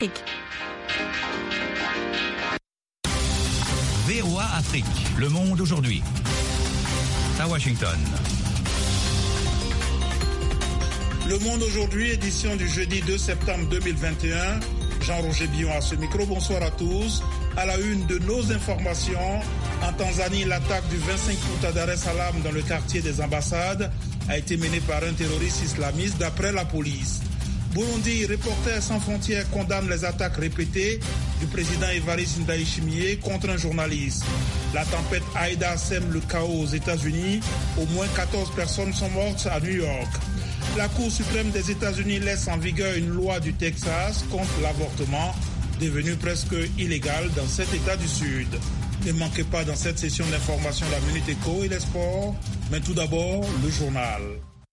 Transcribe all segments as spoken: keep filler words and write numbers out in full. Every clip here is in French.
V O A Afrique, le monde aujourd'hui. À Washington. Le monde aujourd'hui, édition du jeudi deux septembre deux mille vingt et un. Jean-Roger Billon à ce micro, bonsoir à tous. À la une de nos informations, en Tanzanie, l'attaque du vingt-cinq août à Dar es Salaam dans le quartier des ambassades a été menée par un terroriste islamiste d'après la police. Burundi, Reporters sans frontières condamne les attaques répétées du président Evariste Ndayishimiye contre un journaliste. La tempête Aïda sème le chaos aux États-Unis. Au moins quatorze personnes sont mortes à New York. La Cour suprême des États-Unis laisse en vigueur une loi du Texas contre l'avortement, devenue presque illégale dans cet État du Sud. Ne manquez pas dans cette session d'information la Minute Éco et les sports, mais tout d'abord le journal.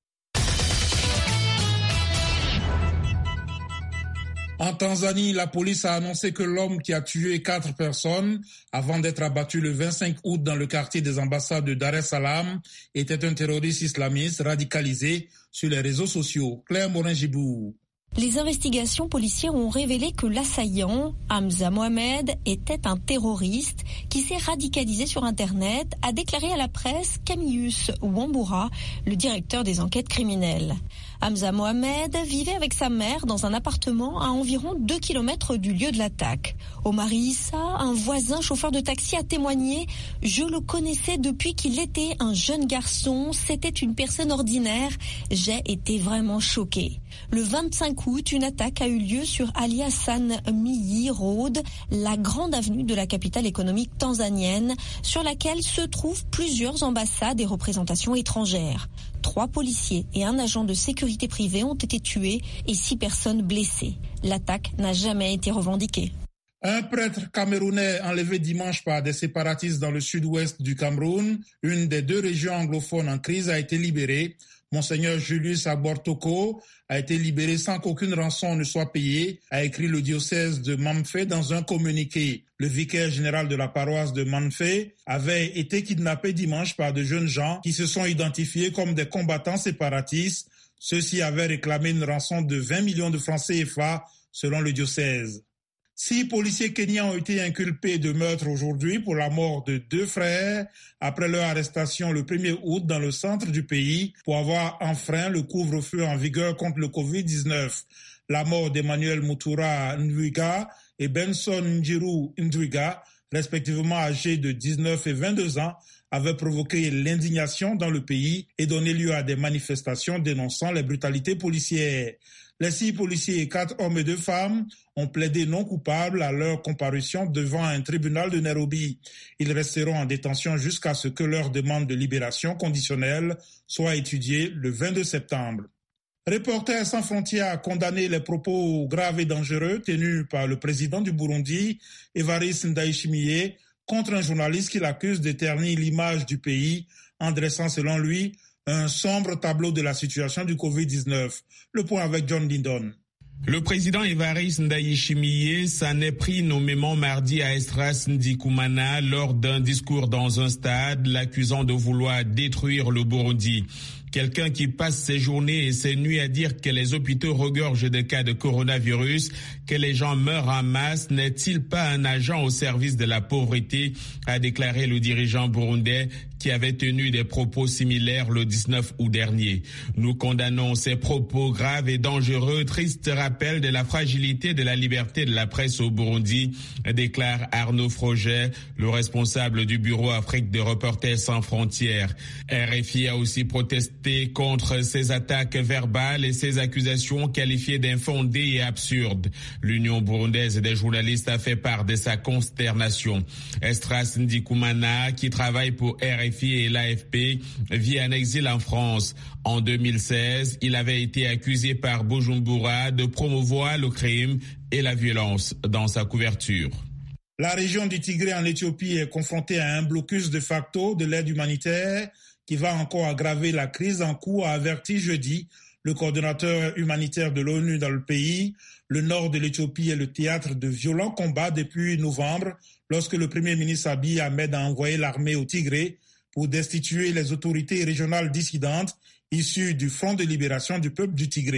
En Tanzanie, la police a annoncé que l'homme qui a tué quatre personnes avant d'être abattu le vingt-cinq août dans le quartier des ambassades de Dar es Salaam était un terroriste islamiste radicalisé sur les réseaux sociaux. Claire Morin-Gibou. Les investigations policières ont révélé que l'assaillant, Hamza Mohamed, était un terroriste qui s'est radicalisé sur Internet, a déclaré à la presse Camillus Wambura, le directeur des enquêtes criminelles. Hamza Mohamed vivait avec sa mère dans un appartement à environ deux kilomètres du lieu de l'attaque. Omar Issa, un voisin chauffeur de taxi, a témoigné « Je le connaissais depuis qu'il était un jeune garçon, c'était une personne ordinaire, j'ai été vraiment choqué ». Le vingt-cinq août, une attaque a eu lieu sur Ali Hassan Mwinyi Road, la grande avenue de la capitale économique tanzanienne, sur laquelle se trouvent plusieurs ambassades et représentations étrangères. Trois policiers et un agent de sécurité privée ont été tués et six personnes blessées. L'attaque n'a jamais été revendiquée. Un prêtre camerounais enlevé dimanche par des séparatistes dans le sud-ouest du Cameroun, une des deux régions anglophones en crise, a été libéré. Monseigneur Julius Abortoko a été libéré sans qu'aucune rançon ne soit payée, a écrit le diocèse de Mamfé dans un communiqué. Le vicaire général de la paroisse de Mamfé avait été kidnappé dimanche par de jeunes gens qui se sont identifiés comme des combattants séparatistes. Ceux-ci avaient réclamé une rançon de vingt millions de francs C F A selon le diocèse. Six policiers kenyans ont été inculpés de meurtre aujourd'hui pour la mort de deux frères après leur arrestation le premier août dans le centre du pays pour avoir enfreint le couvre-feu en vigueur contre le covid dix-neuf. La mort d'Emmanuel Mutura Ndwiga et Benson Njiru Ndwiga, respectivement âgés de dix-neuf et vingt-deux ans, avait provoqué l'indignation dans le pays et donné lieu à des manifestations dénonçant les brutalités policières. Les six policiers et quatre hommes et deux femmes ont plaidé non coupables à leur comparution devant un tribunal de Nairobi. Ils resteront en détention jusqu'à ce que leur demande de libération conditionnelle soit étudiée le vingt-deux septembre. Reporters sans frontières a condamné les propos graves et dangereux tenus par le président du Burundi, Evariste Ndayishimiye, contre un journaliste qui l'accuse de ternir l'image du pays en dressant, selon lui, un sombre tableau de la situation du covid dix-neuf. Le point avec John Lindon. Le président Evariste Ndayishimiye s'en est pris nommément mardi à Estras Ndikumana lors d'un discours dans un stade, l'accusant de vouloir détruire le Burundi. Quelqu'un qui passe ses journées et ses nuits à dire que les hôpitaux regorgent de cas de coronavirus, que les gens meurent en masse, n'est-il pas un agent au service de la pauvreté, a déclaré le dirigeant burundais qui avait tenu des propos similaires le dix-neuf août dernier. Nous condamnons ces propos graves et dangereux, triste rappel de la fragilité de la liberté de la presse au Burundi, déclare Arnaud Froget, le responsable du bureau Afrique de Reporters sans frontières. R F I a aussi protesté contre ces attaques verbales et ces accusations qualifiées d'infondées et absurdes. L'Union burundaise des journalistes a fait part de sa consternation. Estras Ndikumana, qui travaille pour R F I et l'A F P, vit en exil en France. En deux mille seize, il avait été accusé par Bujumbura de promouvoir le crime et la violence dans sa couverture. La région du Tigré en Éthiopie est confrontée à un blocus de facto de l'aide humanitaire qui va encore aggraver la crise en cours, a averti jeudi le coordonnateur humanitaire de l'ONU dans le pays. Le nord de l'Éthiopie est le théâtre de violents combats depuis novembre, lorsque le premier ministre Abiy Ahmed a envoyé l'armée au Tigré pour destituer les autorités régionales dissidentes issues du Front de libération du peuple du Tigré.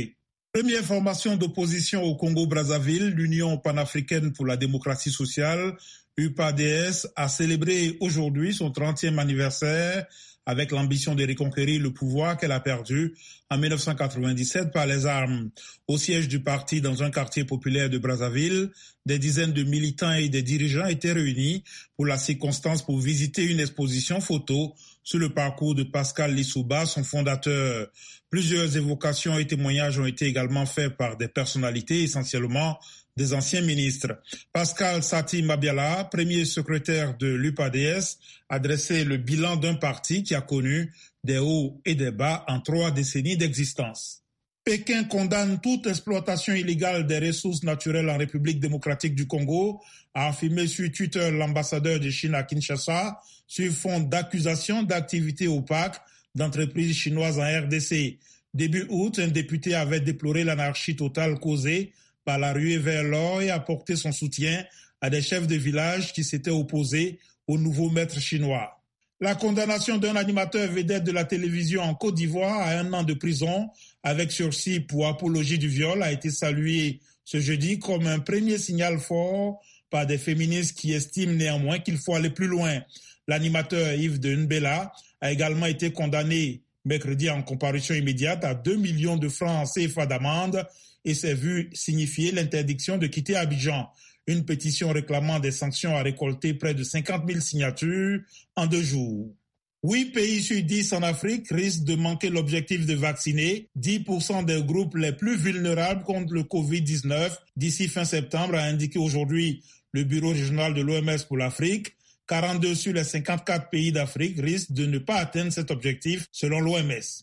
Première formation d'opposition au Congo-Brazzaville, l'Union panafricaine pour la démocratie sociale, U P A D S, a célébré aujourd'hui son trentième anniversaire avec l'ambition de reconquérir le pouvoir qu'elle a perdu en mille neuf cent quatre-vingt-dix-sept par les armes. Au siège du parti dans un quartier populaire de Brazzaville, des dizaines de militants et des dirigeants étaient réunis pour la circonstance pour visiter une exposition photo sur le parcours de Pascal Lissouba, son fondateur. Plusieurs évocations et témoignages ont été également faits par des personnalités, essentiellement des anciens ministres. Pascal Sati Mabiala, premier secrétaire de l'U P A D S, a dressé le bilan d'un parti qui a connu des hauts et des bas en trois décennies d'existence. Pékin condamne toute exploitation illégale des ressources naturelles en République démocratique du Congo, a affirmé sur Twitter l'ambassadeur de Chine à Kinshasa, sur fond d'accusations d'activités opaques d'entreprises chinoises en R D C. Début août, un député avait déploré l'anarchie totale causée par la ruée vers l'or et apporté son soutien à des chefs de village qui s'étaient opposés au nouveau maître chinois. La condamnation d'un animateur vedette de la télévision en Côte d'Ivoire à un an de prison avec sursis pour apologie du viol a été saluée ce jeudi comme un premier signal fort par des féministes qui estiment néanmoins qu'il faut aller plus loin. L'animateur Yves de Nbela a également été condamné mercredi en comparution immédiate à deux millions de francs C F A d'amende et s'est vu signifier l'interdiction de quitter Abidjan. Une pétition réclamant des sanctions a récolté près de cinquante mille signatures en deux jours. Huit pays sur dix en Afrique risquent de manquer l'objectif de vacciner dix pour cent des groupes les plus vulnérables contre le covid dix-neuf d'ici fin septembre, a indiqué aujourd'hui le bureau régional de l'O M S pour l'Afrique. quarante-deux sur les cinquante-quatre pays d'Afrique risquent de ne pas atteindre cet objectif selon l'O M S.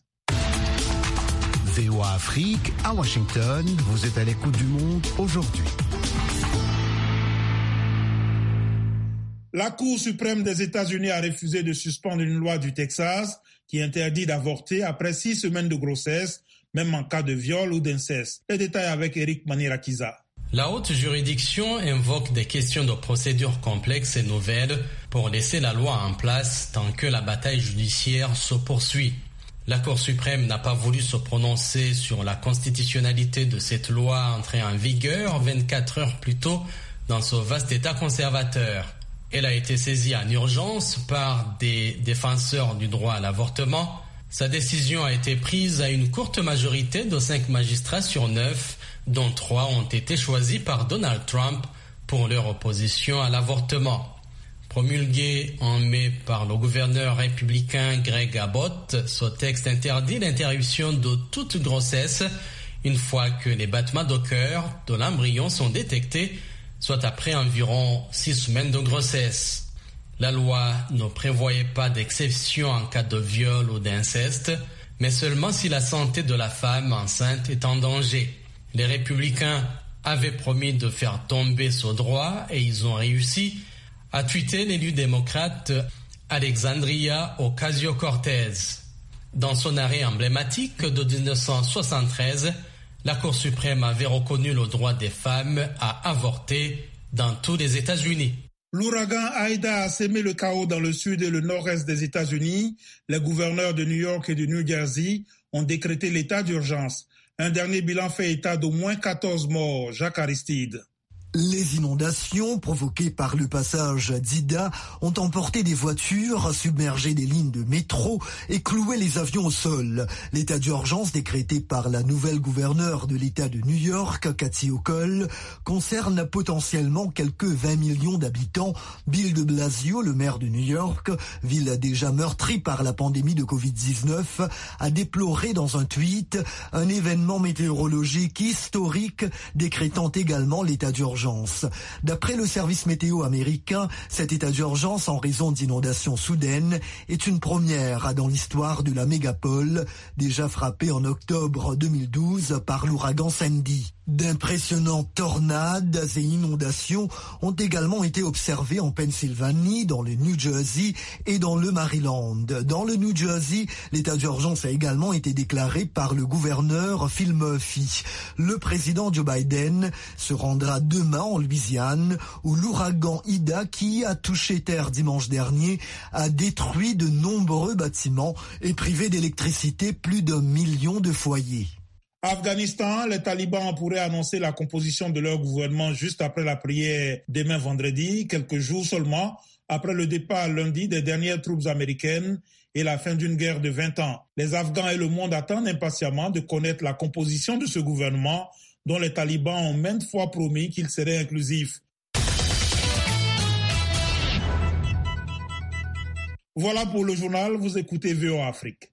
V O A Afrique, à Washington, vous êtes à l'écoute du monde aujourd'hui. La Cour suprême des États-Unis a refusé de suspendre une loi du Texas qui interdit d'avorter après six semaines de grossesse, même en cas de viol ou d'inceste. Les détails avec Eric Manirakiza. La haute juridiction invoque des questions de procédure complexes et nouvelles pour laisser la loi en place tant que la bataille judiciaire se poursuit. La Cour suprême n'a pas voulu se prononcer sur la constitutionnalité de cette loi entrée en vigueur vingt-quatre heures plus tôt dans ce vaste État conservateur. Elle a été saisie en urgence par des défenseurs du droit à l'avortement. Sa décision a été prise à une courte majorité de cinq magistrats sur neuf, dont trois ont été choisis par Donald Trump pour leur opposition à l'avortement. Promulgué en mai par le gouverneur républicain Greg Abbott, ce texte interdit l'interruption de toute grossesse une fois que les battements de cœur de l'embryon sont détectés, soit après environ six semaines de grossesse. La loi ne prévoyait pas d'exception en cas de viol ou d'inceste, mais seulement si la santé de la femme enceinte est en danger. Les républicains avaient promis de faire tomber ce droit et ils ont réussi, a tweeté l'élu démocrate Alexandria Ocasio-Cortez. Dans son arrêt emblématique de dix-neuf cent soixante-treize, la Cour suprême avait reconnu le droit des femmes à avorter dans tous les États-Unis. L'ouragan Aïda a sémé le chaos dans le sud et le nord-est des États-Unis. Les gouverneurs de New York et de New Jersey ont décrété l'état d'urgence. Un dernier bilan fait état d'au moins quatorze morts. Jacques Aristide. Les inondations provoquées par le passage d'Ida ont emporté des voitures, submergé des lignes de métro et cloué les avions au sol. L'état d'urgence décrété par la nouvelle gouverneure de l'État de New York, Kathy Hochul, concerne potentiellement quelques vingt millions d'habitants. Bill de Blasio, le maire de New York, ville déjà meurtrie par la pandémie de covid dix-neuf, a déploré dans un tweet un événement météorologique historique décrétant également l'état d'urgence. D'après le service météo américain, cet état d'urgence en raison d'inondations soudaines est une première dans l'histoire de la mégapole, déjà frappée en octobre deux mille douze par l'ouragan Sandy. D'impressionnantes tornades et inondations ont également été observées en Pennsylvanie, dans le New Jersey et dans le Maryland. Dans le New Jersey, l'état d'urgence a également été déclaré par le gouverneur Phil Murphy. Le président Joe Biden se rendra demain en Louisiane, où l'ouragan Ida, qui a touché terre dimanche dernier, a détruit de nombreux bâtiments et privé d'électricité plus d'un million de foyers. Afghanistan, les talibans pourraient annoncer la composition de leur gouvernement juste après la prière demain vendredi, quelques jours seulement après le départ lundi des dernières troupes américaines et la fin d'une guerre de vingt ans. Les Afghans et le monde attendent impatiemment de connaître la composition de ce gouvernement dont les talibans ont maintes fois promis qu'il serait inclusif. Voilà pour le journal, vous écoutez V O A Afrique.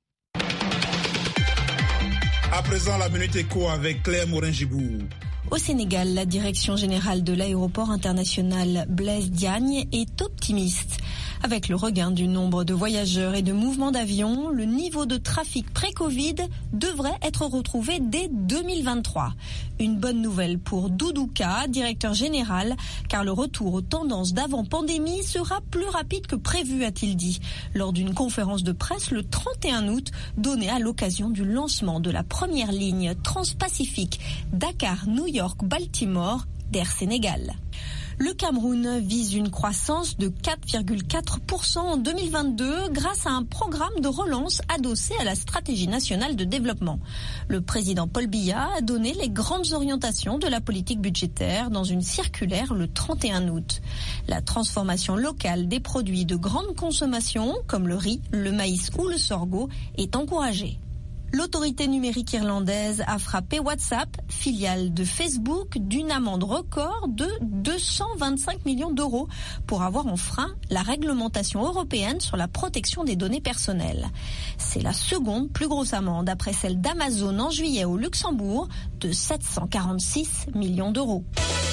À présent, la Minute Éco avec Claire Morin-Gibou. Au Sénégal, la direction générale de l'aéroport international Blaise Diagne est optimiste. Avec le regain du nombre de voyageurs et de mouvements d'avions, le niveau de trafic pré-Covid devrait être retrouvé dès deux mille vingt-trois. Une bonne nouvelle pour Doudouka, directeur général, car le retour aux tendances d'avant-pandémie sera plus rapide que prévu, a-t-il dit, lors d'une conférence de presse le trente et un août, donnée à l'occasion du lancement de la première ligne transpacifique Dakar-New York-Baltimore d'Air Sénégal. Le Cameroun vise une croissance de quatre virgule quatre pour cent en deux mille vingt-deux grâce à un programme de relance adossé à la stratégie nationale de développement. Le président Paul Biya a donné les grandes orientations de la politique budgétaire dans une circulaire le trente et un août. La transformation locale des produits de grande consommation, comme le riz, le maïs ou le sorgho, est encouragée. L'autorité numérique irlandaise a frappé WhatsApp, filiale de Facebook, d'une amende record de deux cent vingt-cinq millions d'euros pour avoir enfreint la réglementation européenne sur la protection des données personnelles. C'est la seconde plus grosse amende après celle d'Amazon en juillet au Luxembourg de sept cent quarante-six millions d'euros.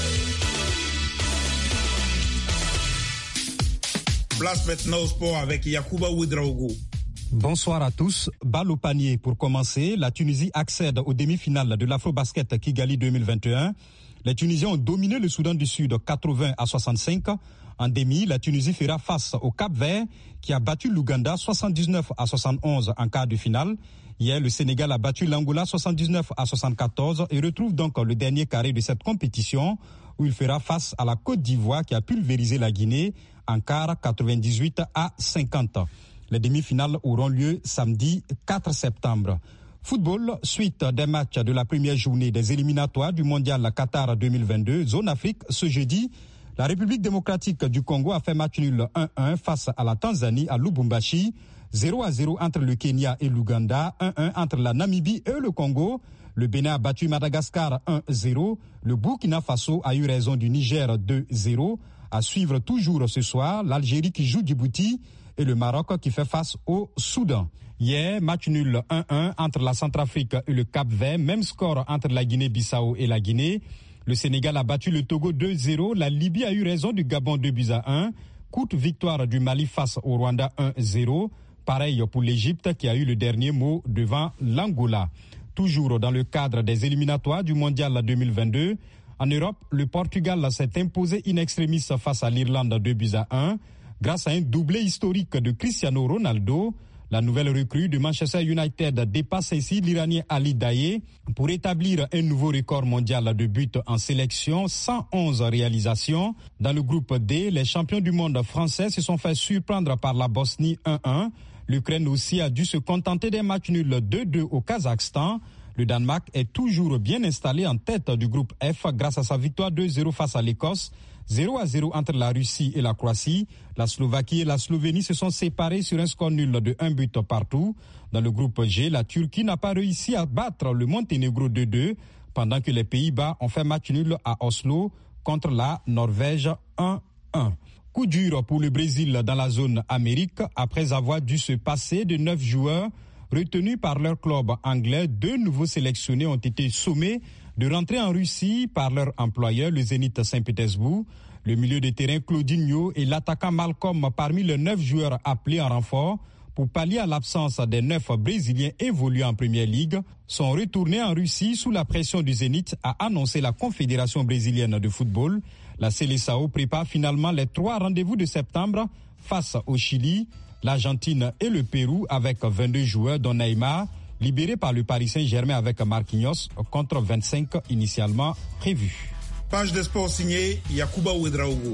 Place maintenant au sport avec Yacouba Ouedraogo. Bonsoir à tous. Balle au panier pour commencer. La Tunisie accède aux demi-finales de l'Afrobasket Kigali deux mille vingt et un. Les Tunisiens ont dominé le Soudan du Sud quatre-vingts à soixante-cinq. En demi, la Tunisie fera face au Cap-Vert qui a battu l'Ouganda soixante-dix-neuf à soixante-onze en quart de finale. Hier, le Sénégal a battu l'Angola soixante-dix-neuf à soixante-quatorze et retrouve donc le dernier carré de cette compétition où il fera face à la Côte d'Ivoire qui a pulvérisé la Guinée en quart quatre-vingt-dix-huit à cinquante. Les demi-finales auront lieu samedi quatre septembre. Football, suite des matchs de la première journée des éliminatoires du Mondial Qatar deux mille vingt-deux, zone Afrique, ce jeudi, la République démocratique du Congo a fait match nul un un face à la Tanzanie à Lubumbashi, zéro à zéro entre le Kenya et l'Ouganda, un un entre la Namibie et le Congo. Le Bénin a battu Madagascar un zéro. Le Burkina Faso a eu raison du Niger deux zéro. À suivre toujours ce soir, l'Algérie qui joue Djibouti et le Maroc qui fait face au Soudan. Hier, match nul un un entre la Centrafrique et le Cap-Vert, même score entre la Guinée-Bissau et la Guinée. Le Sénégal a battu le Togo deux zéro, la Libye a eu raison du Gabon deux buts à un. Courte victoire du Mali face au Rwanda un zéro. Pareil pour l'Égypte qui a eu le dernier mot devant l'Angola. Toujours dans le cadre des éliminatoires du Mondial deux mille vingt-deux, en Europe, le Portugal s'est imposé in extremis face à l'Irlande deux buts à un. Grâce à un doublé historique de Cristiano Ronaldo, la nouvelle recrue de Manchester United dépasse ainsi l'Iranien Ali Daei pour établir un nouveau record mondial de buts en sélection, cent onze réalisations. Dans le groupe D, les champions du monde français se sont fait surprendre par la Bosnie un un. L'Ukraine aussi a dû se contenter d'un match nul deux deux au Kazakhstan. Le Danemark est toujours bien installé en tête du groupe F grâce à sa victoire deux zéro face à l'Écosse. zéro à zéro entre la Russie et la Croatie. La Slovaquie et la Slovénie se sont séparés sur un score nul de un but partout. Dans le groupe G, la Turquie n'a pas réussi à battre le Monténégro deux deux, pendant que les Pays-Bas ont fait match nul à Oslo contre la Norvège un un. Coup dur pour le Brésil dans la zone Amérique. Après avoir dû se passer de neuf joueurs retenus par leur club anglais, deux nouveaux sélectionnés ont été sommés de rentrer en Russie par leur employeur, le Zénith Saint-Pétersbourg. Le milieu de terrain Claudinho et l'attaquant Malcolm parmi les neuf joueurs appelés en renfort pour pallier à l'absence des neuf Brésiliens évoluant en Première Ligue sont retournés en Russie sous la pression du Zénith, a annoncé la Confédération brésilienne de football. La Seleção prépare finalement les trois rendez-vous de septembre face au Chili, l'Argentine et le Pérou avec vingt-deux joueurs dont Neymar, libéré par le Paris Saint-Germain avec Marquinhos contre vingt-cinq initialement prévus. Page de sport signée Yacouba Ouedraogo.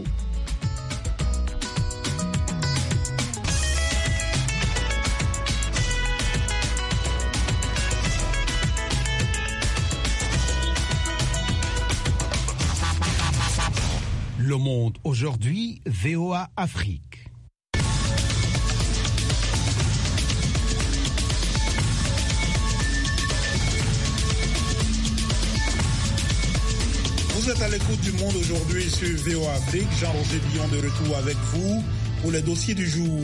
Le Monde aujourd'hui, V O A Afrique. Vous êtes à l'écoute du Monde aujourd'hui sur V O A Afrique. Jean-Roger Billon de retour avec vous pour les dossiers du jour.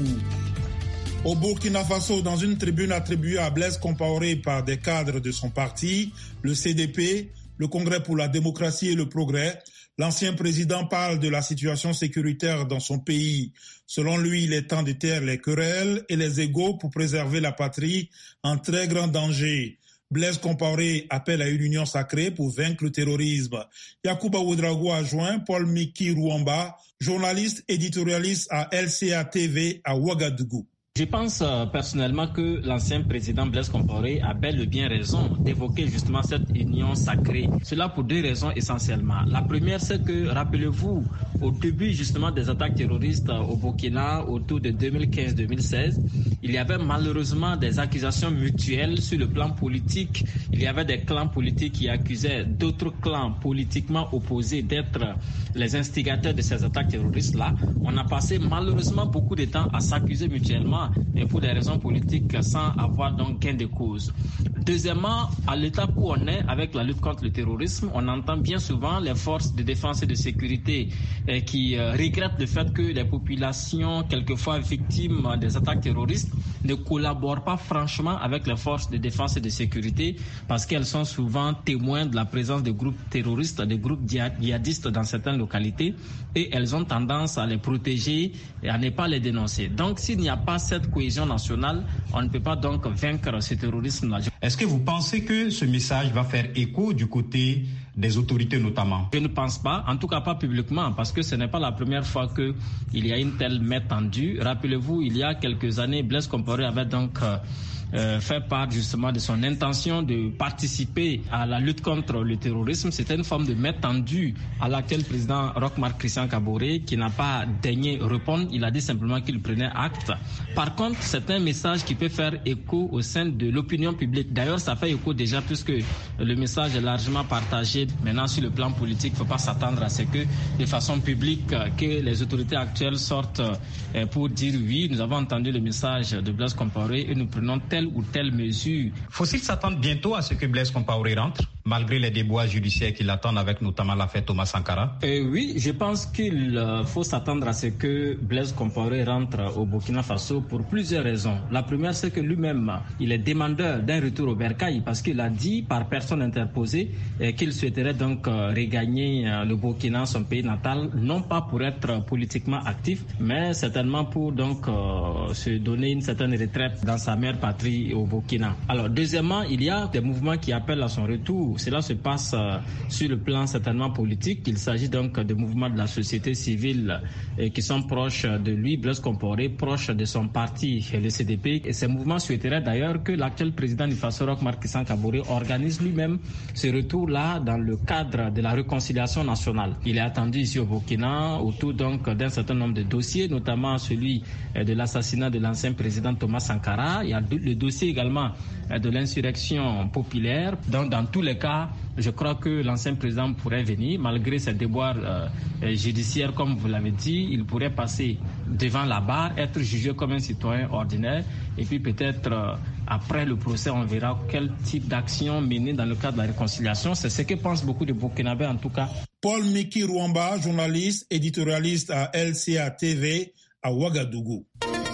Au Burkina Faso, dans une tribune attribuée à Blaise Compaoré par des cadres de son parti, le C D P, le Congrès pour la démocratie et le progrès, l'ancien président parle de la situation sécuritaire dans son pays. Selon lui, il est temps de taire les querelles et les égos pour préserver la patrie en très grand danger. Blaise Compaoré appelle à une union sacrée pour vaincre le terrorisme. Yacouba Ouedraogo a joint Paul Miki Ruamba, journaliste éditorialiste à L C A T V à Ouagadougou. Je pense euh, personnellement que l'ancien président Blaise Compaoré a bel et bien raison d'évoquer justement cette union sacrée. Cela pour deux raisons essentiellement. La première, c'est que, rappelez-vous, au début justement des attaques terroristes au Burkina, autour de deux mille quinze deux mille seize, il y avait malheureusement des accusations mutuelles sur le plan politique. Il y avait des clans politiques qui accusaient d'autres clans politiquement opposés d'être les instigateurs de ces attaques terroristes-là. On a passé malheureusement beaucoup de temps à s'accuser mutuellement et pour des raisons politiques sans avoir donc gain de cause. Deuxièmement, à l'étape où on est avec la lutte contre le terrorisme, on entend bien souvent les forces de défense et de sécurité eh, qui euh, regrettent le fait que les populations, quelquefois victimes des attaques terroristes, ne collaborent pas franchement avec les forces de défense et de sécurité parce qu'elles sont souvent témoins de la présence de groupes terroristes, de groupes djihadistes dans certaines localités et elles ont tendance à les protéger et à ne pas les dénoncer. Donc s'il n'y a pas cette cohésion nationale, on ne peut pas donc vaincre ce terrorisme-là. Est-ce que vous pensez que ce message va faire écho du côté des autorités notamment? Je ne pense pas, en tout cas pas publiquement, parce que ce n'est pas la première fois qu'il y a une telle main tendue. Rappelez-vous, il y a quelques années, Blaise Compaoré avait donc euh, euh, fait part justement de son intention de participer à la lutte contre le terrorisme. C'était une forme de main tendue à laquelle le président Roch-Marc Christian Kaboré, qui n'a pas daigné répondre, il a dit simplement qu'il prenait acte. Par contre, c'est un message qui peut faire écho au sein de l'opinion publique. D'ailleurs, ça fait écho déjà puisque le message est largement partagé. Maintenant, sur le plan politique, il ne faut pas s'attendre à ce que, de façon publique, que les autorités actuelles sortent pour dire oui, nous avons entendu le message de Blaise Compaoré et nous prenons telle ou telle mesure. Faut-il s'attendre bientôt à ce que Blaise Compaoré rentre, malgré les déboires judiciaires qui l'attendent avec notamment l'affaire Thomas Sankara? euh, Oui, je pense qu'il euh, faut s'attendre à ce que Blaise Compaoré rentre au Burkina Faso pour plusieurs raisons. La première, c'est que lui-même, il est demandeur d'un retour au bercail parce qu'il a dit par personne interposée euh, qu'il souhaiterait donc euh, regagner euh, le Burkina, son pays natal, non pas pour être politiquement actif, mais certainement pour donc euh, se donner une certaine retraite dans sa mère patrie au Burkina. Alors deuxièmement, il y a des mouvements qui appellent à son retour. Cela se passe euh, sur le plan certainement politique. Il s'agit donc de mouvements de la société civile euh, qui sont proches de lui, Blaise Compaoré, proches de son parti, le C D P. Et ces mouvements souhaiteraient d'ailleurs que l'actuel président du Faso, Roch-Marc Christian Kaboré, organise lui-même ce retour-là dans le cadre de la réconciliation nationale. Il est attendu ici au Burkina autour donc d'un certain nombre de dossiers, notamment celui euh, de l'assassinat de l'ancien président Thomas Sankara. Il y a le dossier également euh, de l'insurrection populaire. Donc dans tous les cas, je crois que l'ancien président pourrait venir, malgré ses déboires euh, judiciaires, comme vous l'avez dit, il pourrait passer devant la barre, être jugé comme un citoyen ordinaire, et puis peut-être euh, après le procès, on verra quel type d'action mener dans le cadre de la réconciliation. C'est ce que pensent beaucoup de Burkinabés en tout cas. Paul Miki Ruamba, journaliste, éditorialiste à L C A T V à Ouagadougou.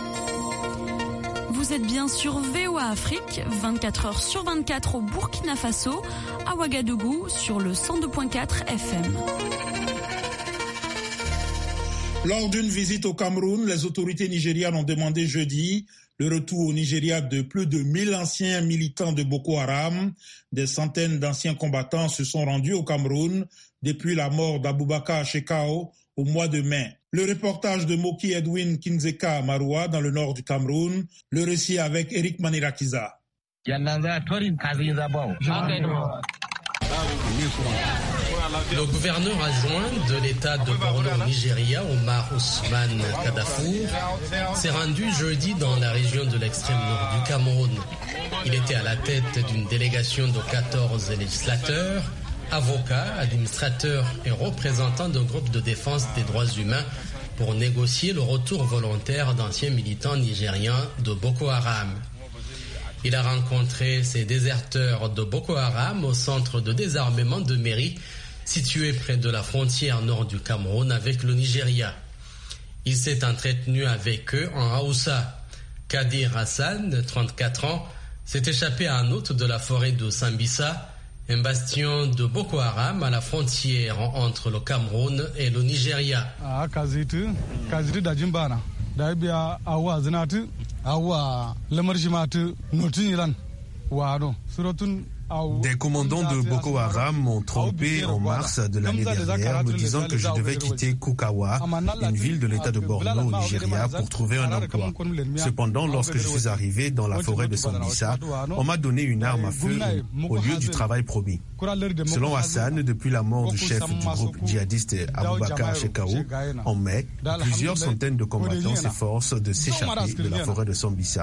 Vous êtes bien sur V O A Afrique, vingt-quatre heures sur vingt-quatre au Burkina Faso, à Ouagadougou sur le cent deux virgule quatre F M. Lors d'une visite au Cameroun, les autorités nigérianes ont demandé jeudi le retour au Nigeria de plus de mille anciens militants de Boko Haram. Des centaines d'anciens combattants se sont rendus au Cameroun depuis la mort d'Aboubacar Shekau au mois de mai. Le reportage de Moki Edwin Kinzeka Maroua dans le nord du Cameroun, le récit avec Eric Manirakiza. Le gouverneur adjoint de l'État de Borno au Nigeria, Omar Ousmane Kadafour, s'est rendu jeudi dans la région de l'extrême nord du Cameroun. Il était à la tête d'une délégation de quatorze législateurs avocat, administrateur et représentant d'un groupe de défense des droits humains pour négocier le retour volontaire d'anciens militants nigérians de Boko Haram. Il a rencontré ces déserteurs de Boko Haram au centre de désarmement de Méry, situé près de la frontière nord du Cameroun avec le Nigeria. Il s'est entretenu avec eux en Haoussa. Kadir Hassan, trente-quatre ans, s'est échappé en août de la forêt de Sambisa, un bastion de Boko Haram à la frontière entre le Cameroun et le Nigeria. Des commandants de Boko Haram m'ont trompé en mars de l'année dernière, me disant que je devais quitter Kukawa, une ville de l'état de Borno au Nigeria, pour trouver un emploi. Cependant, lorsque je suis arrivé dans la forêt de Sambisa, on m'a donné une arme à feu au lieu du travail promis. Selon Hassan, depuis la mort du chef du groupe djihadiste Aboubakar Shekau en mai, plusieurs centaines de combattants s'efforcent de s'échapper de la forêt de Sambisa.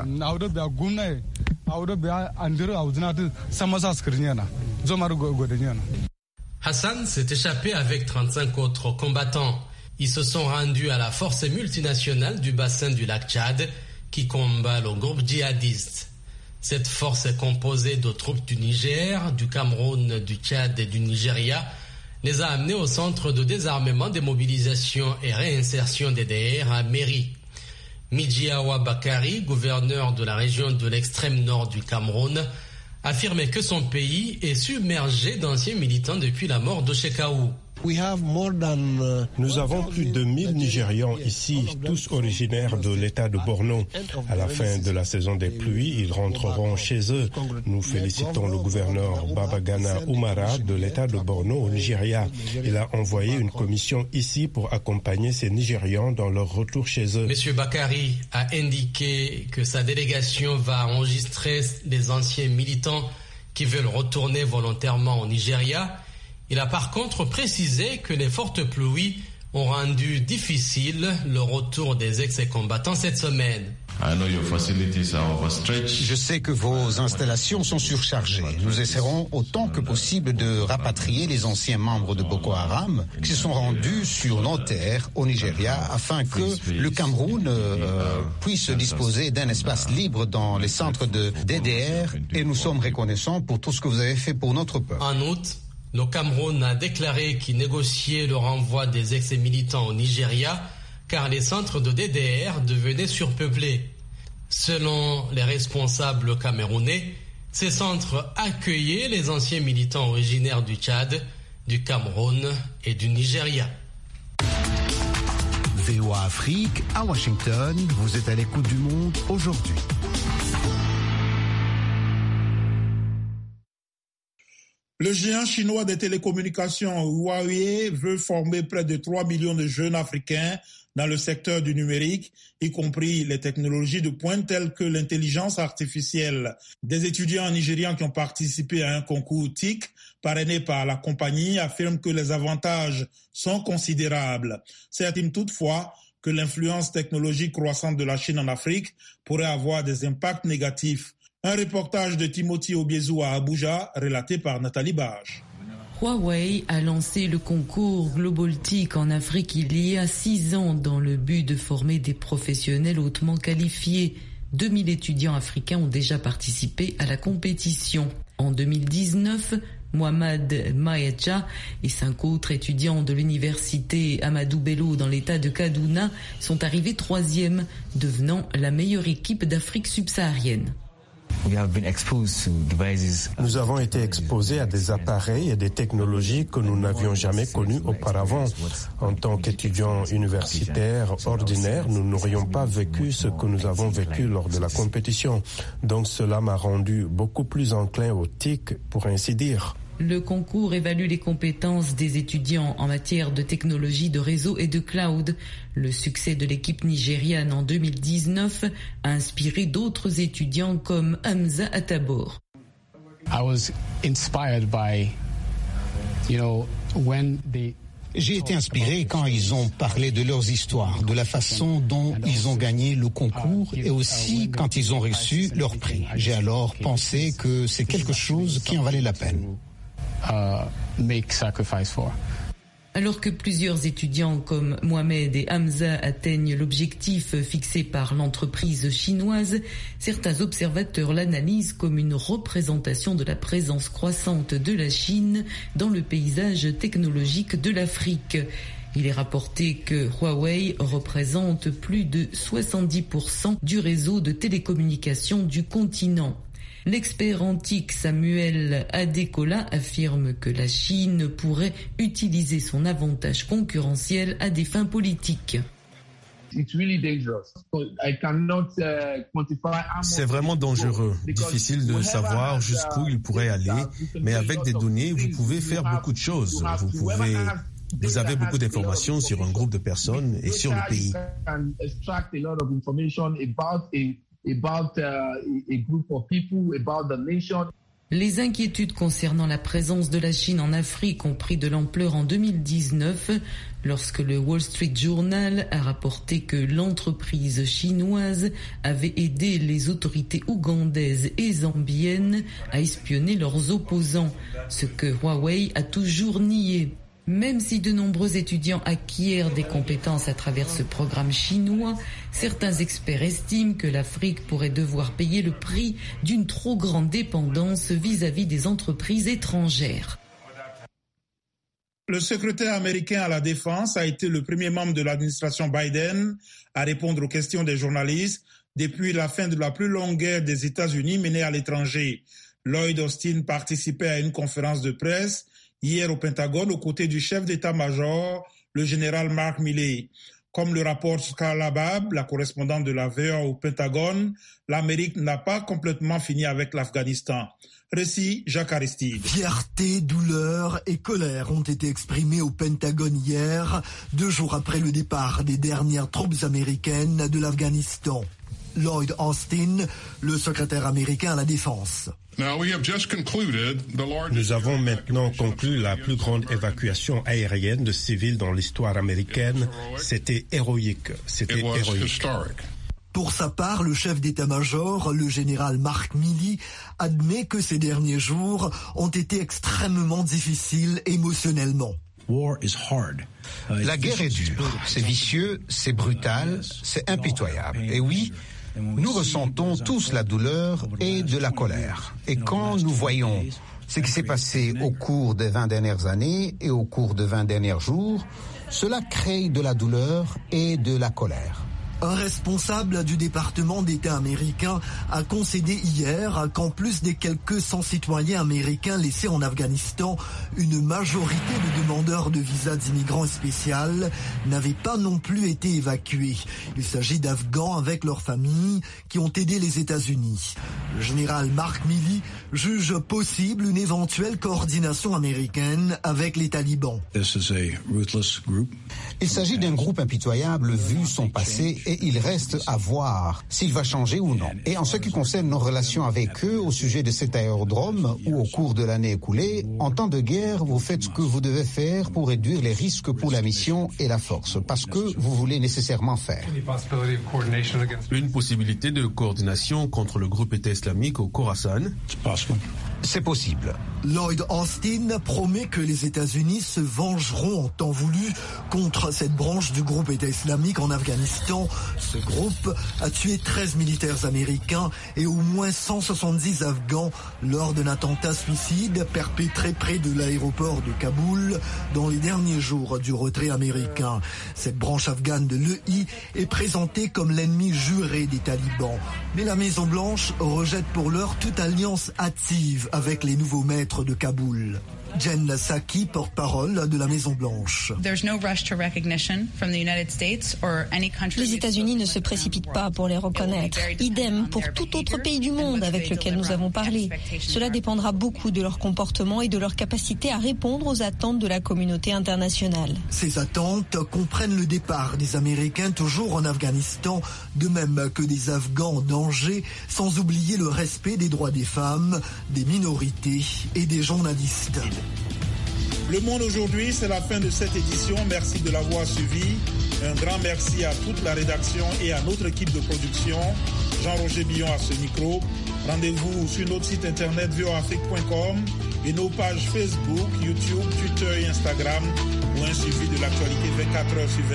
Hassan s'est échappé avec trente-cinq autres combattants. Ils se sont rendus à la force multinationale du bassin du lac Tchad qui combat le groupe djihadiste. Cette force est composée de troupes du Niger, du Cameroun, du Tchad et du Nigeria, les a amenés au centre de désarmement, démobilisation et réinsertion des D R à Méry. Midjiawa Bakari, gouverneur de la région de l'extrême nord du Cameroun, affirmait que son pays est submergé d'anciens militants depuis la mort de Shekau. Nous avons plus de mille Nigérians ici, tous originaires de l'état de Borno. À la fin de la saison des pluies, ils rentreront chez eux. Nous félicitons le gouverneur Babagana Oumara de l'état de Borno au Nigeria. Il a envoyé une commission ici pour accompagner ces Nigérians dans leur retour chez eux. M. Bakari a indiqué que sa délégation va enregistrer les anciens militants qui veulent retourner volontairement au Nigeria. Il a par contre précisé que les fortes pluies ont rendu difficile le retour des ex-combattants cette semaine. Je sais que vos installations sont surchargées. Nous essaierons autant que possible de rapatrier les anciens membres de Boko Haram qui se sont rendus sur nos terres au Nigeria afin que le Cameroun euh, puisse disposer d'un espace libre dans les centres de D D R et nous sommes reconnaissants pour tout ce que vous avez fait pour notre peuple. En août, le Cameroun a déclaré qu'il négociait le renvoi des ex-militants au Nigeria car les centres de D D R devenaient surpeuplés. Selon les responsables camerounais, ces centres accueillaient les anciens militants originaires du Tchad, du Cameroun et du Nigeria. V O A Afrique, à Washington, vous êtes à l'écoute du monde aujourd'hui. Le géant chinois des télécommunications Huawei veut former près de trois millions de jeunes Africains dans le secteur du numérique, y compris les technologies de pointe telles que l'intelligence artificielle. Des étudiants nigérians qui ont participé à un concours T I C parrainé par la compagnie affirment que les avantages sont considérables. Certains toutefois que l'influence technologique croissante de la Chine en Afrique pourrait avoir des impacts négatifs. Un reportage de Timothy Obiezu à Abuja, relaté par Nathalie Bage. Huawei a lancé le concours Global T I C en Afrique il y a six ans dans le but de former des professionnels hautement qualifiés. deux mille étudiants africains ont déjà participé à la compétition. En deux mille dix-neuf, Mohamed Maïcha et cinq autres étudiants de l'université Amadou Bello dans l'état de Kaduna sont arrivés troisième, devenant la meilleure équipe d'Afrique subsaharienne. Nous avons été exposés à des appareils et des technologies que nous n'avions jamais connues auparavant. En tant qu'étudiants universitaires ordinaires, nous n'aurions pas vécu ce que nous avons vécu lors de la compétition. Donc cela m'a rendu beaucoup plus enclin au T I C, pour ainsi dire. Le concours évalue les compétences des étudiants en matière de technologie de réseau et de cloud. Le succès de l'équipe nigériane en deux mille dix-neuf a inspiré d'autres étudiants comme Hamza Atabor. I was inspired by, you know, when they J'ai été inspiré quand ils ont parlé de leurs histoires, de la façon dont ils ont gagné le concours et aussi quand ils ont reçu leur prix. J'ai alors pensé que c'est quelque chose qui en valait la peine. uh, make sacrifice for. Alors que plusieurs étudiants comme Mohamed et Hamza atteignent l'objectif fixé par l'entreprise chinoise, certains observateurs l'analysent comme une représentation de la présence croissante de la Chine dans le paysage technologique de l'Afrique. Il est rapporté que Huawei représente plus de soixante-dix pour cent du réseau de télécommunications du continent. L'expert antique Samuel Adekola affirme que la Chine pourrait utiliser son avantage concurrentiel à des fins politiques. C'est vraiment dangereux, difficile de savoir jusqu'où il pourrait aller, mais avec des données, vous pouvez faire beaucoup de choses. Vous pouvez, vous avez beaucoup d'informations sur un groupe de personnes et sur le pays. About, uh, a group of people, about the nation. Les inquiétudes concernant la présence de la Chine en Afrique ont pris de l'ampleur en deux mille dix-neuf lorsque le Wall Street Journal a rapporté que l'entreprise chinoise avait aidé les autorités ougandaises et zambiennes à espionner leurs opposants, ce que Huawei a toujours nié. Même si de nombreux étudiants acquièrent des compétences à travers ce programme chinois, certains experts estiment que l'Afrique pourrait devoir payer le prix d'une trop grande dépendance vis-à-vis des entreprises étrangères. Le secrétaire américain à la Défense a été le premier membre de l'administration Biden à répondre aux questions des journalistes depuis la fin de la plus longue guerre des États-Unis menée à l'étranger. Lloyd Austin participait à une conférence de presse hier au Pentagone aux côtés du chef d'état-major, le général Mark Milley. Comme le rapporte Scarla Babb, la correspondante de la V O A au Pentagone, l'Amérique n'a pas complètement fini avec l'Afghanistan. Récit Jacques Aristide. Fierté, douleur et colère ont été exprimées au Pentagone hier, deux jours après le départ des dernières troupes américaines de l'Afghanistan. Lloyd Austin, le secrétaire américain à la Défense. Nous avons maintenant conclu la plus grande évacuation aérienne de civils dans l'histoire américaine. C'était héroïque. C'était héroïque. Pour sa part, le chef d'état-major, le général Mark Milley, admet que ces derniers jours ont été extrêmement difficiles émotionnellement. La guerre est dure, c'est vicieux, c'est brutal, c'est impitoyable. Et oui, nous ressentons tous la douleur et de la colère. Et quand nous voyons ce qui s'est passé au cours des vingt dernières années et au cours des vingt derniers jours, cela crée de la douleur et de la colère. Un responsable du département d'État américain a concédé hier qu'en plus des quelques cent citoyens américains laissés en Afghanistan, une majorité de demandeurs de visa d'immigrants spécial n'avaient pas non plus été évacués. Il s'agit d'Afghans avec leurs familles qui ont aidé les États-Unis. Le général Mark Milley juge possible une éventuelle coordination américaine avec les talibans. Il s'agit d'un groupe impitoyable vu son passé et il reste à voir s'il va changer ou non. Et en ce qui concerne nos relations avec eux au sujet de cet aérodrome ou au cours de l'année écoulée, en temps de guerre, vous faites ce que vous devez faire pour réduire les risques pour la mission et la force, parce que vous voulez nécessairement faire. Une possibilité de coordination contre le groupe État islamique au Khorasan. C'est possible. Lloyd Austin promet que les États-Unis se vengeront en temps voulu contre cette branche du groupe État islamique en Afghanistan. Ce groupe a tué treize militaires américains et au moins cent soixante-dix Afghans lors d'un attentat suicide perpétré près de l'aéroport de Kaboul dans les derniers jours du retrait américain. Cette branche afghane de l'E I est présentée comme l'ennemi juré des talibans. Mais la Maison-Blanche rejette pour l'heure toute alliance hâtive avec les nouveaux maîtres de Kaboul. Jen Psaki, porte-parole de la Maison-Blanche. Les États-Unis ne se précipitent pas pour les reconnaître. Idem pour tout autre pays du monde avec lequel nous avons parlé. Cela dépendra beaucoup de leur comportement et de leur capacité à répondre aux attentes de la communauté internationale. Ces attentes comprennent le départ des Américains toujours en Afghanistan, de même que des Afghans en danger, sans oublier le respect des droits des femmes, des minorités et des journalistes. Le Monde aujourd'hui, c'est la fin de cette édition. Merci de l'avoir suivi. Un grand merci à toute la rédaction et à notre équipe de production. Jean-Roger Billon à ce micro. Rendez-vous sur notre site internet v o a afrique point com et nos pages Facebook, YouTube, Twitter et Instagram pour un suivi de l'actualité vingt-quatre heures sur vingt-quatre.